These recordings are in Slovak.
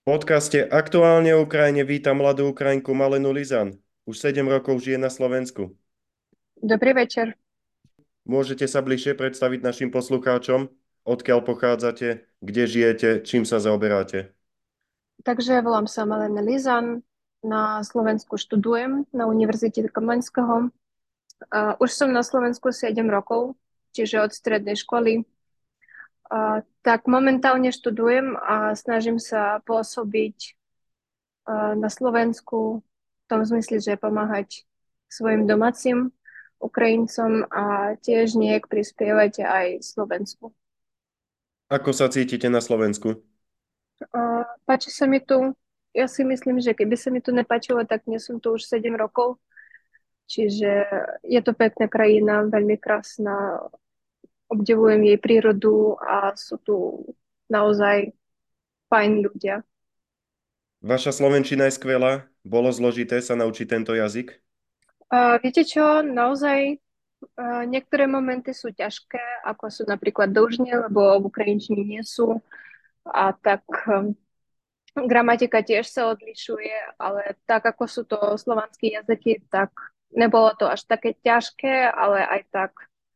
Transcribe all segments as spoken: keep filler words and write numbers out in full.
V podcaste Aktuálne o Ukrajine vítam mladú Ukrajinku Malenu Lizan. Už sedem rokov žije na Slovensku. Dobrý večer. Môžete sa bližšie predstaviť našim poslucháčom, odkiaľ pochádzate, kde žijete, čím sa zaoberáte? Takže volám sa Malena Lizan. Na Slovensku študujem na Univerzite Komenského. A už som na Slovensku sedem rokov, čiže od strednej školy. A tak momentálne študujem a snažím sa pôsobiť a, na Slovensku v tom zmysle, že pomáhať svojim domácim Ukrajincom a tiež nejak prispievať aj Slovensku. Ako sa cítite na Slovensku? A páči sa mi tu. Ja si myslím, že keby sa mi tu nepáčilo, tak nie som tu už sedem rokov. Čiže je to pekná krajina, veľmi krásna. Obdivujem jej prírodu a sú tu naozaj fajn ľudia. Vaša slovenčina je skvelá. Bolo zložité sa naučiť tento jazyk? A viete čo? Naozaj a niektoré momenty sú ťažké, ako sú napríklad dlžne, lebo v ukrajinčine nie sú. A tak um, gramatika tiež sa odlišuje, ale tak ako sú to slovanské jazyky, tak nebolo to až také ťažké, ale aj tak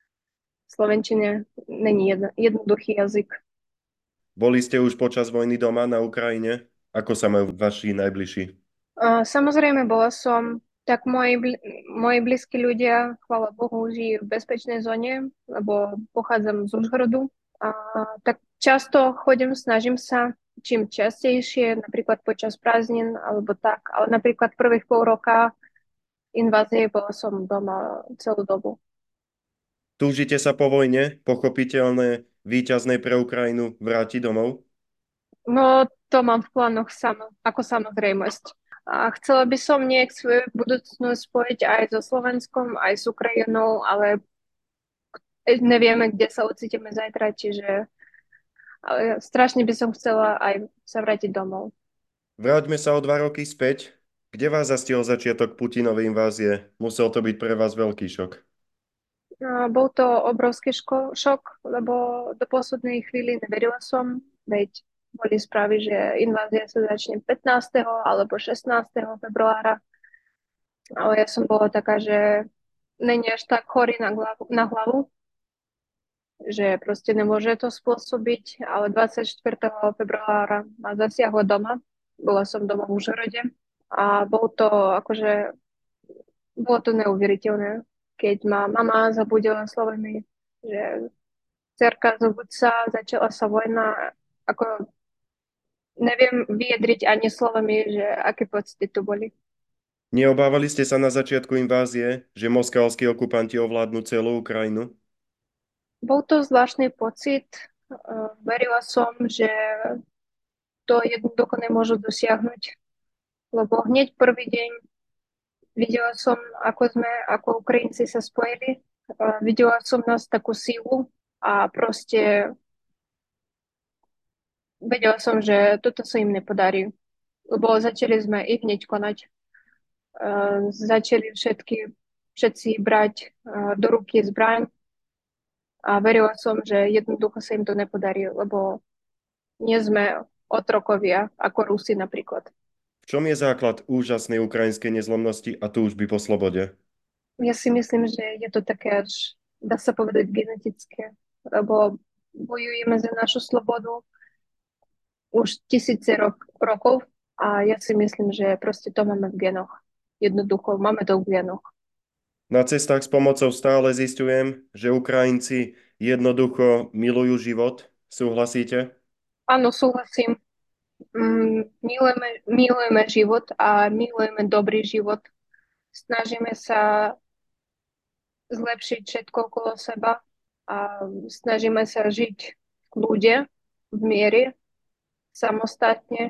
v slovenčine není jedno, jednoduchý jazyk. Boli ste už počas vojny doma na Ukrajine? Ako sa majú vaši najbližší? A samozrejme, bola som, tak moji, bl- moji blízki ľudia, chvála Bohu, žijú v bezpečnej zóne, lebo pochádzam z Užhorodu. A tak často chodím, snažím sa čím častejšie, napríklad počas prázdnin alebo tak, ale napríklad prvých pol roka invázie bola som doma celú dobu. Túžite sa po vojne, pochopiteľné, víťaznej pre Ukrajinu vrátiť domov? No, to mám v plánoch samo, ako samozrejmosť. A chcela by som nejak svoju budúcnosť spojiť aj so Slovenskom, aj s Ukrajinou, ale nevieme, kde sa ocitíme zajtra, čiže ale strašne by som chcela aj sa vrátiť domov. Vráťme sa o dva roky späť. Kde vás zastihol začiatok Putinovej invázie? Musel to byť pre vás veľký šok. A bol to obrovský ško- šok, lebo do poslednej chvíli neverila som, veď boli správy, že invázia sa začne pätnásteho alebo šestnásteho februára, ale ja som bola taká, že není až tak chorý na hlavu, na hlavu, že proste nemôže to spôsobiť, ale dvadsiateho štvrtého februára ma zasiahlo doma. Bola som doma v Užhorode a bol to akože, bolo to neuveriteľné, keď ma mama zabudila slovami, že cerka, zobuď sa, začala sa vojna, ako neviem vyjadriť ani slovami, že aké pocity tu boli. Neobávali ste sa na začiatku invázie, že moskovskí okupanti ovládnu celú Ukrajinu? Bol to zvláštny pocit. Uh, verila som, že to jednoducho nemôžu dosiahnuť, lebo hneď prvý deň videla som, ako sme, ako Ukrajinci sa spojili. Uh, videla som nás takú sílu a proste vedela som, že toto sa im nepodarí, lebo začali sme i hneď konať. Uh, začali všetky, všetci brať uh, do ruky zbraň a verila som, že jednoducho sa im to nepodarí, lebo nie sme otrokovia, ako Rusi napríklad. V čom je základ úžasnej ukrajinskej nezlomnosti a túžby po slobode? Ja si myslím, že je to také až, dá sa povedať, genetické, lebo bojujeme za našu slobodu už tisíce rok, rokov a ja si myslím, že proste to máme v genoch. Jednoducho, máme to v genoch. Na cestách s pomocou stále zistujem, že Ukrajinci jednoducho milujú život. Súhlasíte? Áno, súhlasím. Mm, milujeme, milujeme život a milujeme dobrý život. Snažíme sa zlepšiť všetko okolo seba a snažíme sa žiť v kľude, v miery, samostatne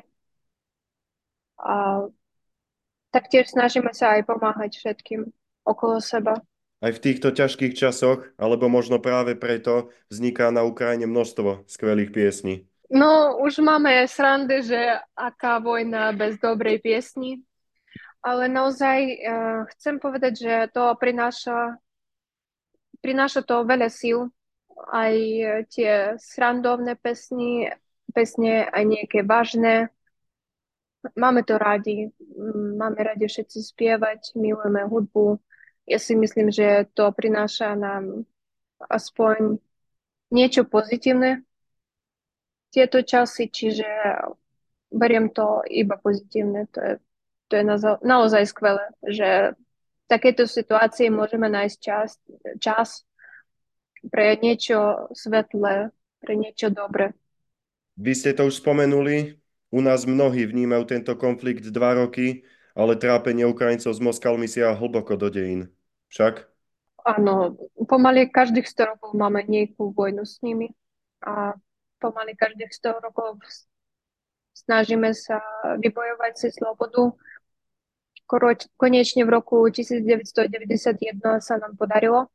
a taktiež snažíme sa aj pomáhať všetkým okolo seba. Aj v týchto ťažkých časoch, alebo možno práve preto, vzniká na Ukrajine množstvo skvelých piesní. No, už máme srandy, že aká vojna bez dobrej piesni, ale naozaj uh, chcem povedať, že to prináša, prináša to veľa síl, aj tie srandovné pesni, pesne, aj nejaké vážne. Máme to rádi, mm, máme radi všetci spievať, milujeme hudbu. Ja si myslím, že to prináša nám aspoň niečo pozitívne tieto časy, čiže beriem to iba pozitívne. To je, to je naza- naozaj skvelé, že v takejto situácii môžeme nájsť čas, čas pre niečo svetlé, pre niečo dobré. Vy ste to už spomenuli, u nás mnohí vnímajú tento konflikt dva roky, ale trápenie Ukrajincov s Moskalmi siaha hlboko do dejín. Však? Áno, pomaly každých sto rokov máme nejakú vojnu s nimi a pomaly každých sto rokov snažíme sa vybojovať si slobodu. Koroč- Konečne v roku devätnásťstodeväťdesiatjeden sa nám podarilo.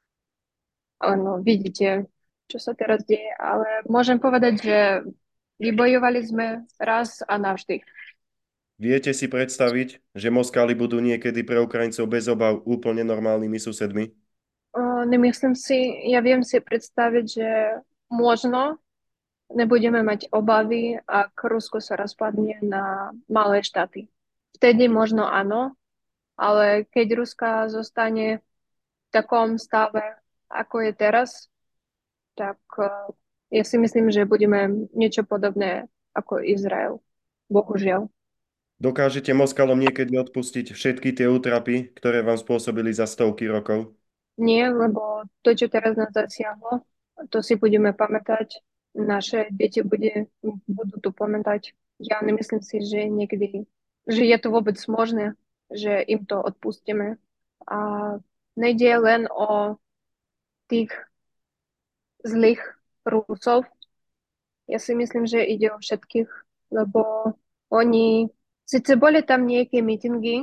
Áno, vidíte, čo sa teraz deje, ale môžem povedať, že vybojovali sme raz a navždy. Viete si predstaviť, že Moskáli budú niekedy pre Ukrajincov bez obav úplne normálnymi susedmi? O, nemyslím si, ja viem si predstaviť, že možno nebudeme mať obavy, ak Rusko sa rozpadne na malé štáty. Vtedy možno áno, ale keď Ruska zostane v takom stave, ako je teraz, tak eh, ja si myslím, že budeme niečo podobné ako Izrael. Bohužiaľ. Dokážete Moskalom niekedy odpustiť všetky tie útrapy, ktoré vám spôsobili za stovky rokov? Nie, lebo to, čo teraz nás zasiahlo, to si budeme pamätať. Naše deti bude, budú to pamätať. Ja nemyslím si, že niekedy, že je to vôbec možné, že im to odpustíme. A nejde len o tých zlých Rusov. Ja si myslím, že ide o všetkých, lebo oni, síce boli tam nejaké mítingy,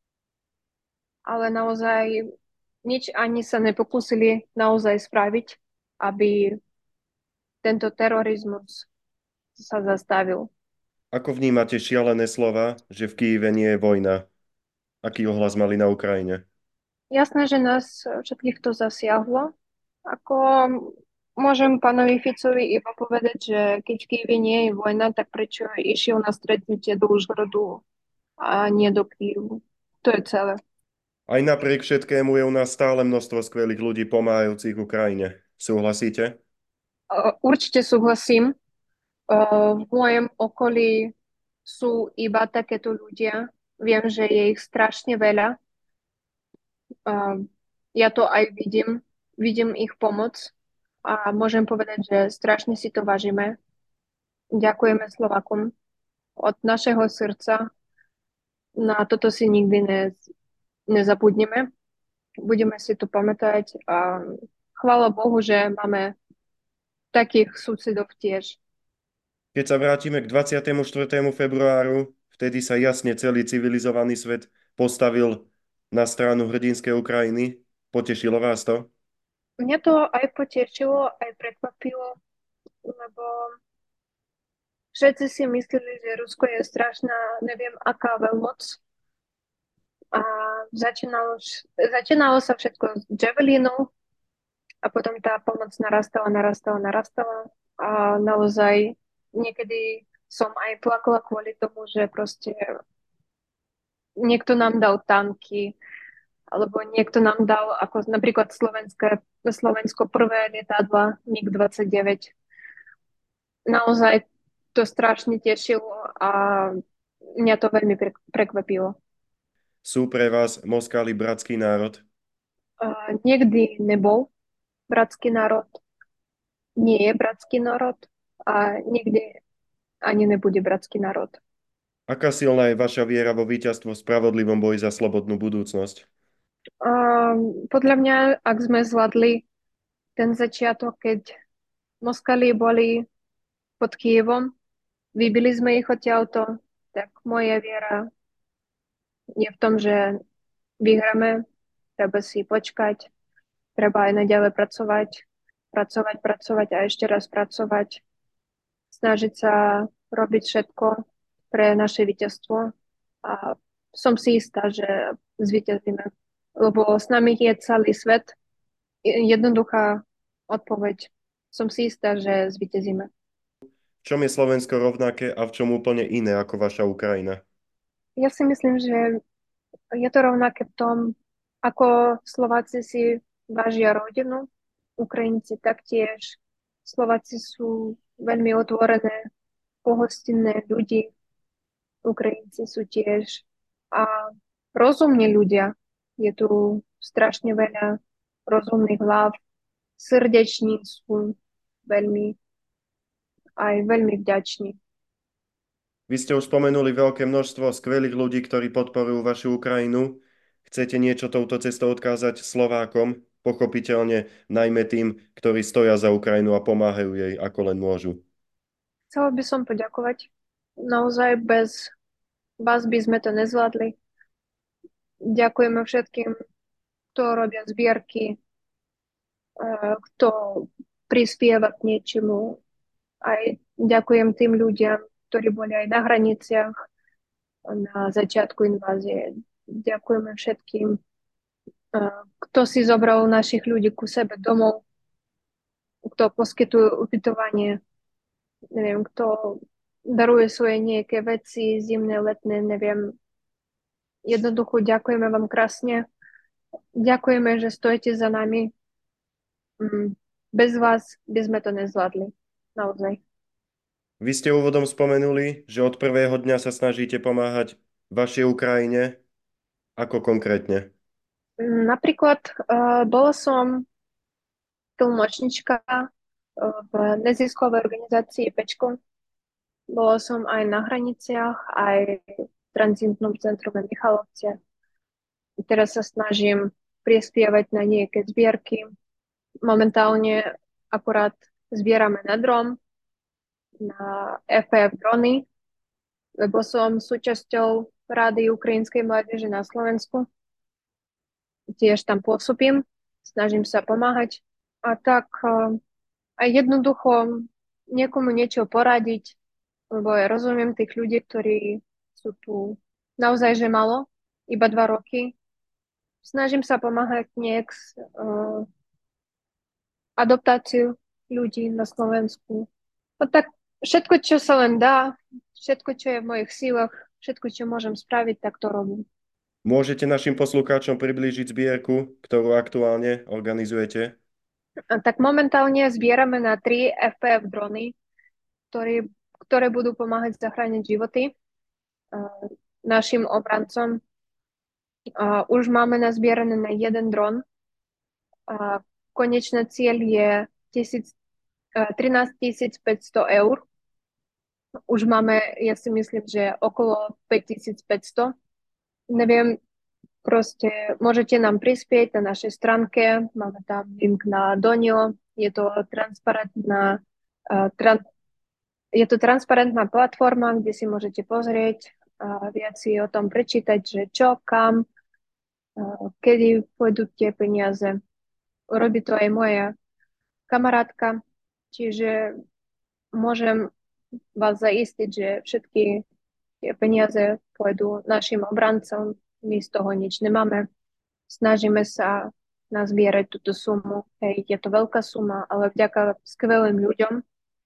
ale naozaj nič ani sa nepokúsili naozaj spraviť, aby tento terorizmus sa zastavil. Ako vnímate šialené slova, že v Kyjeve nie je vojna? Aký ohlas mali na Ukrajine? Jasné, že nás všetkých to zasiahlo. Ako môžem pánovi Ficovi iba povedať, že keď v Kyjeve nie je vojna, tak prečo išiel na stretnutie do Užhorodu a nie do Kyjevu? To je celé. Aj napriek všetkému je u nás stále množstvo skvelých ľudí pomáhajúcich Ukrajine. Súhlasíte? Určite súhlasím. V mojom okolí sú iba takéto ľudia. Viem, že je ich strašne veľa. Ja to aj vidím. Vidím ich pomoc a môžem povedať, že strašne si to vážime. Ďakujeme Slovakom od našeho srdca. Na toto si nikdy ne, nezabudneme. Budeme si to pamätať a chvála Bohu, že máme takých susedov tiež. Keď sa vrátime k dvadsiatemu štvrtému februáru, vtedy sa jasne celý civilizovaný svet postavil na stranu hrdinskej Ukrajiny. Potešilo vás to? Mňa to aj potešilo, aj prekvapilo, lebo všetci si mysleli, že Rusko je strašná, neviem, aká veľmoc. A začínalo, začínalo sa všetko s Javelinou a potom tá pomoc narastala, narastala, narastala. A naozaj niekedy som aj plakala kvôli tomu, že proste niekto nám dal tanky, alebo niekto nám dal, ako napríklad Slovenské, Slovensko prvé lietadla mig dvadsaťdeväť. Naozaj to strašne tešilo a mňa to veľmi prekvapilo. Sú pre vás Moskáli bratský národ? A niekdy nebol bratský národ, nie je bratský národ a nikdy ani nebude bratský národ. Aká silná je vaša viera vo víťazstvo v spravodlivom boji za slobodnú budúcnosť? A podľa mňa, ak sme zvládli ten začiatok, keď Moskali boli pod Kyjevom, vybili sme ich odtiaľto, tak moja viera je v tom, že vyhráme, treba si počkať, treba aj naďalej pracovať, pracovať, pracovať a ešte raz pracovať, snažiť sa robiť všetko pre naše víťazstvo a som si istá, že zvíťazíme, lebo s nami je celý svet. Jednoduchá odpoveď. Som si istá, že zvíťazíme. V čom je Slovensko rovnaké a v čom úplne iné ako vaša Ukrajina? Ja si myslím, že je to rovnaké v tom, ako Slováci si vážia rodinu, Ukrajinci taktiež. Slováci sú veľmi otvorené, pohostinné ľudí, Ukrajinci sú tiež a rozumní ľudia. Je tu strašne veľa rozumných hlav, srdeční sú veľmi, aj veľmi vďační. Vy ste už spomenuli veľké množstvo skvelých ľudí, ktorí podporujú vašu Ukrajinu. Chcete niečo touto cestou odkázať Slovákom? Pochopiteľne najmä tým, ktorí stoja za Ukrajinu a pomáhajú jej, ako len môžu. Chcela by som poďakovať. Naozaj bez vás by sme to nezvládli. Ďakujeme všetkým, kto robia zbierky, eh, kto prispieva k niečomu. Aj ďakujem tým ľuďom, ktorí boli aj na hraniciach na začiatku invázie. Ďakujeme všetkým, eh, kto si zobral našich ľudí ku sebe domov, kto poskytuje ubytovanie, neviem, kto daruje svoje nejaké veci, zimné, letné, neviem. Jednoducho ďakujeme vám krásne. Ďakujeme, že stojíte za nami. Mm, Bez vás by sme to nezvládli. Naozaj. Vy ste úvodom spomenuli, že od prvého dňa sa snažíte pomáhať vašej Ukrajine. Ako konkrétne? Mm, Napríklad uh, bola som tlmočnička uh, v neziskovej organizácii Pečko. Bola som aj na hraniciach, aj v tranzitnom centru na Michalovce. Teraz sa snažím prispievať na nejaké zbierky. Momentálne akurát zbierame na dron, na ef pé ef drony, lebo som súčasťou Rády ukrajinskej mládeže na Slovensku. Tiež tam pôsobím, snažím sa pomáhať. A tak eh, aj jednoducho niekomu niečo poradiť, lebo ja rozumiem tých ľudí, ktorí sú tu naozaj že malo, iba dva roky. Snažím sa pomáhať nejak s eh, adaptáciu ľudí na Slovensku. A tak všetko, čo sa len dá, všetko, čo je v mojich sílach, všetko, čo môžem spraviť, tak to robím. Môžete našim poslucháčom priblížiť zbierku, ktorú aktuálne organizujete? A tak momentálne zbierame na tri ef pé ef drony, ktorý, ktoré budú pomáhať zachrániť životy uh, našim obrancom. Uh, už máme nazbierané na jeden dron. Uh, konečný cieľ je tisíc, uh, trinásť tisíc päťsto eur. Už máme, ja si myslím, že okolo päťtisícpäťsto. Neviem, proste môžete nám prispieť na našej stránke. Máme tam link na Donio. Je to transparentná, uh, tran- je to transparentná platforma, kde si môžete pozrieť a viac si o tom prečítať, že čo, kam, uh, kedy pôjdu tie peniaze. Robí to aj moja kamarátka, čiže môžem vás zaistiť, že všetky tie peniaze pôjdu našim obrancom. My z toho nič nemáme. Snažíme sa nazbierať túto sumu. Hej, je to veľká suma, ale vďaka skvelým ľuďom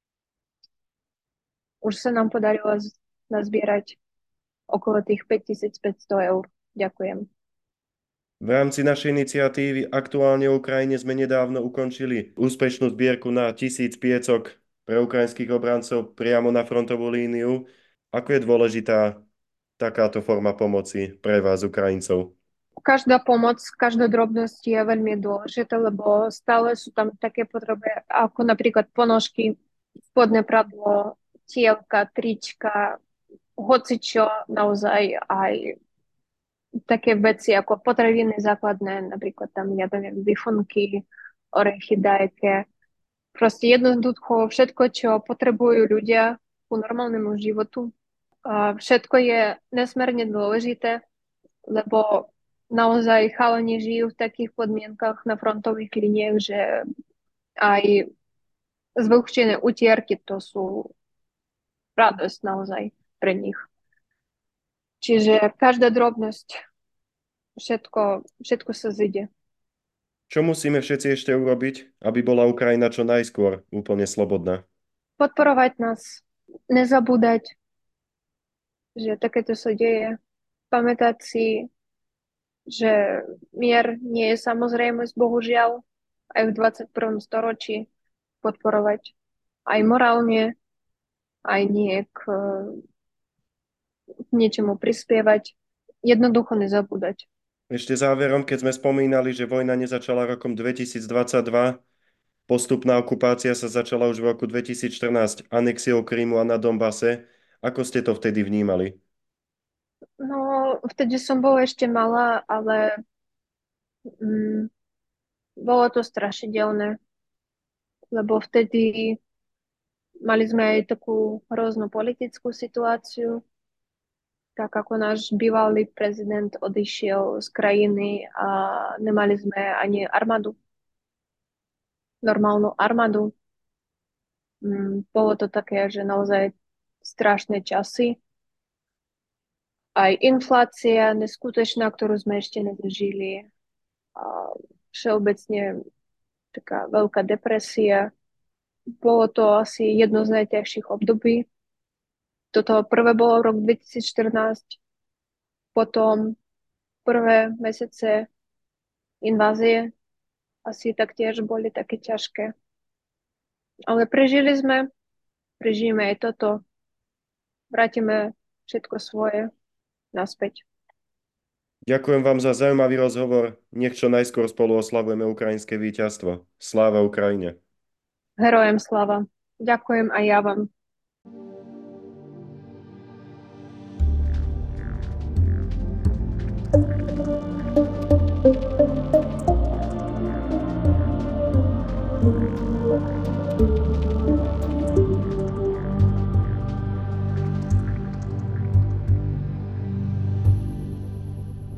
už sa nám podarilo z- nazbierať okolo tých päťtisícpäťsto eur. Ďakujem. V rámci našej iniciatívy Aktuálne o Ukrajine sme nedávno ukončili úspešnú zbierku na tisíc piecok pre ukrajinských obrancov priamo na frontovú líniu. Ako je dôležitá takáto forma pomoci pre vás, Ukrajincov? Každá pomoc, každá drobnosť je veľmi dôležitá, lebo stále sú tam také potreby, ako napríklad ponožky, spodné pradlo, tielka, trička, hocičo, naozaj aj také veci ako potraviny základné, napríklad tam, ja neviem, bifunky, orechy, dajke. Proste jednoducho všetko, čo potrebujú ľudia ku normálnemu životu. A všetko je nesmierne dôležité, lebo naozaj chalani žijú v takých podmienkach na frontových liniách, že aj zvlhčené utierky to sú radosť naozaj pre nich. Čiže každá drobnosť, všetko, všetko sa zíde. Čo musíme všetci ešte urobiť, aby bola Ukrajina čo najskôr úplne slobodná? Podporovať nás, nezabúdať, že takéto sa deje. Pamätať si, že mier nie je samozrejmosť, bohužiaľ, aj v dvadsiatom prvom storočí podporovať aj morálne, aj nie k, k niečomu prispievať. Jednoducho nezabúdať. Ešte záverom, keď sme spomínali, že vojna nezačala rokom dvetisícdvadsaťdva, postupná okupácia sa začala už v roku dvetisícštrnásť anexiou Krímu a na Donbase. Ako ste to vtedy vnímali? No, vtedy som bola ešte malá, ale mm, bolo to strašidelné, lebo vtedy mali sme aj takú hroznú politickú situáciu, tak ako náš bývalý prezident odišiel z krajiny a nemali sme ani armádu, normálnu armádu. Mm, Bolo to také, že naozaj strašné časy. Aj inflácia neskutočná, ktorú sme ešte nezažili. A všeobecne taká veľká depresia. Bolo to asi jedno z najťažších období. Toto prvé bolo rok dvetisícštrnásť, potom prvé mesiace invázie asi taktiež boli také ťažké. Ale prežili sme, prežijeme aj toto, vrátime všetko svoje naspäť. Ďakujem vám za zaujímavý rozhovor. Nech čo najskôr spolu oslavujeme ukrajinské víťazstvo. Sláva Ukrajine. Herojem slava. Ďakujem aj ja vám.